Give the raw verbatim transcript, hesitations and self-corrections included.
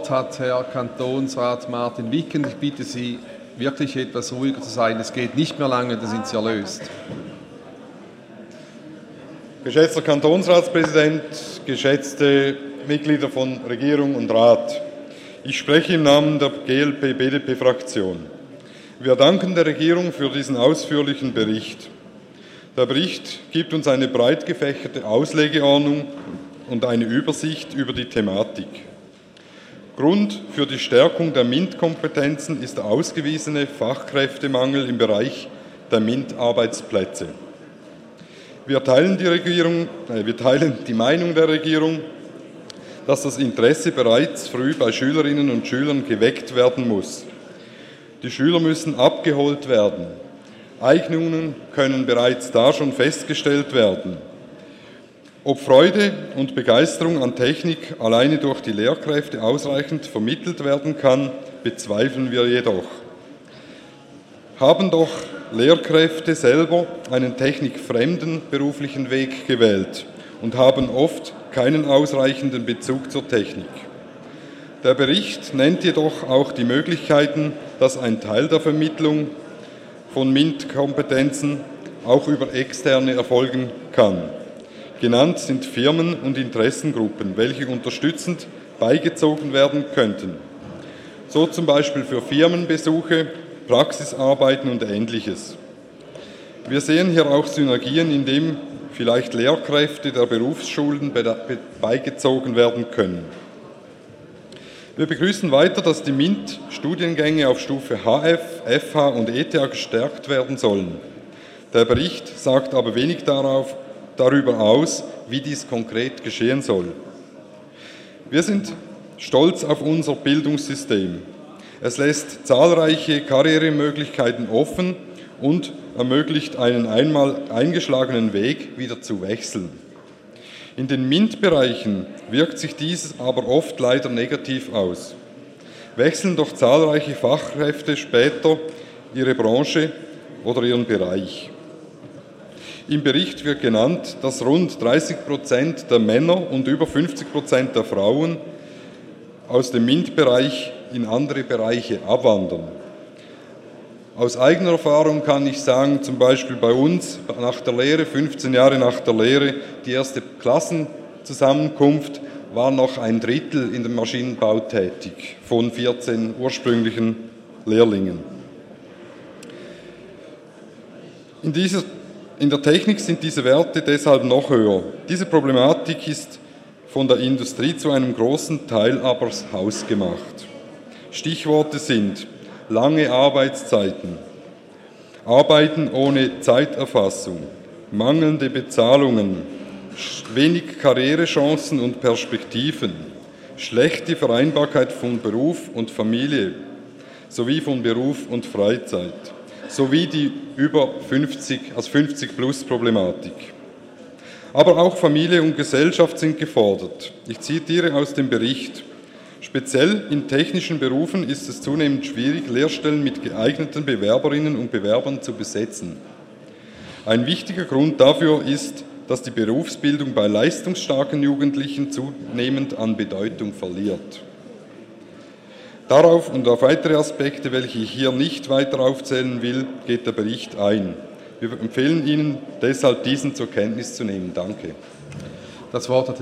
Wort hat Herr Kantonsrat Martin Wickend. Ich bitte Sie, wirklich etwas ruhiger zu sein. Es geht nicht mehr lange, dann sind Sie erlöst. Geschätzter Kantonsratspräsident, geschätzte Mitglieder von Regierung und Rat, ich spreche im Namen der G L P-B D P-Fraktion. Wir danken der Regierung für diesen ausführlichen Bericht. Der Bericht gibt uns eine breit gefächerte Auslegeordnung und eine Übersicht über die Thematik. Grund für die Stärkung der MINT-Kompetenzen ist der ausgewiesene Fachkräftemangel im Bereich der MINT-Arbeitsplätze. Wir teilen die Regierung, äh, wir teilen die Meinung der Regierung, dass das Interesse bereits früh bei Schülerinnen und Schülern geweckt werden muss. Die Schüler müssen abgeholt werden. Eignungen können bereits da schon festgestellt werden. Ob Freude und Begeisterung an Technik alleine durch die Lehrkräfte ausreichend vermittelt werden kann, bezweifeln wir jedoch. Haben doch Lehrkräfte selber einen technikfremden beruflichen Weg gewählt und haben oft keinen ausreichenden Bezug zur Technik. Der Bericht nennt jedoch auch die Möglichkeiten, dass ein Teil der Vermittlung von MINT-Kompetenzen auch über Externe erfolgen kann. Genannt sind Firmen und Interessengruppen, welche unterstützend beigezogen werden könnten. So zum Beispiel für Firmenbesuche, Praxisarbeiten und Ähnliches. Wir sehen hier auch Synergien, indem vielleicht Lehrkräfte der Berufsschulen beigezogen werden können. Wir begrüßen weiter, dass die MINT-Studiengänge auf Stufe H F, F H und E T H gestärkt werden sollen. Der Bericht sagt aber wenig darauf, darüber aus, wie dies konkret geschehen soll. Wir sind stolz auf unser Bildungssystem. Es lässt zahlreiche Karrieremöglichkeiten offen und ermöglicht einen einmal eingeschlagenen Weg wieder zu wechseln. In den MINT-Bereichen wirkt sich dies aber oft leider negativ aus. Wechseln doch zahlreiche Fachkräfte später ihre Branche oder ihren Bereich. Im Bericht wird genannt, dass rund dreißig Prozent der Männer und über fünfzig Prozent der Frauen aus dem MINT-Bereich in andere Bereiche abwandern. Aus eigener Erfahrung kann ich sagen, zum Beispiel bei uns nach der Lehre, fünfzehn Jahre nach der Lehre, die erste Klassenzusammenkunft, war noch ein Drittel in dem Maschinenbau tätig von vierzehn ursprünglichen Lehrlingen. In, dieser, in der Technik sind diese Werte deshalb noch höher. Diese Problematik ist von der Industrie zu einem großen Teil aber hausgemacht. Stichworte sind lange Arbeitszeiten, Arbeiten ohne Zeiterfassung, mangelnde Bezahlungen, wenig Karrierechancen und Perspektiven, schlechte Vereinbarkeit von Beruf und Familie sowie von Beruf und Freizeit, sowie die über fünfzig, also fünfzig plus Problematik. Aber auch Familie und Gesellschaft sind gefordert. Ich zitiere aus dem Bericht: Speziell in technischen Berufen ist es zunehmend schwierig, Lehrstellen mit geeigneten Bewerberinnen und Bewerbern zu besetzen. Ein wichtiger Grund dafür ist, dass die Berufsbildung bei leistungsstarken Jugendlichen zunehmend an Bedeutung verliert. Darauf und auf weitere Aspekte, welche ich hier nicht weiter aufzählen will, geht der Bericht ein. Wir empfehlen Ihnen deshalb, diesen zur Kenntnis zu nehmen. Danke. Das Wort hat